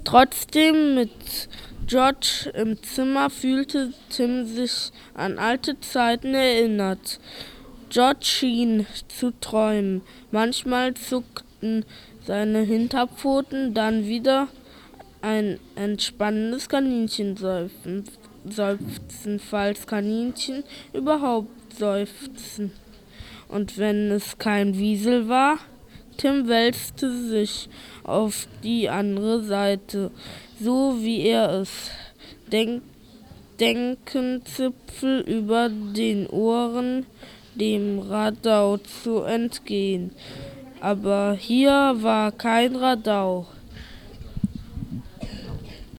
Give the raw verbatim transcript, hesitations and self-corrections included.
Trotzdem mit George im Zimmer fühlte Tim sich an alte Zeiten erinnert. George schien zu träumen. Manchmal zuckten seine Hinterpfoten, dann wieder ein entspannendes Kaninchenseufzen, falls Kaninchen überhaupt seufzen. Und wenn es kein Wiesel war, Tim wälzte sich auf die andere Seite, so wie er es denk Denkenzipfel über den Ohren, dem Radau zu entgehen. Aber hier war kein Radau.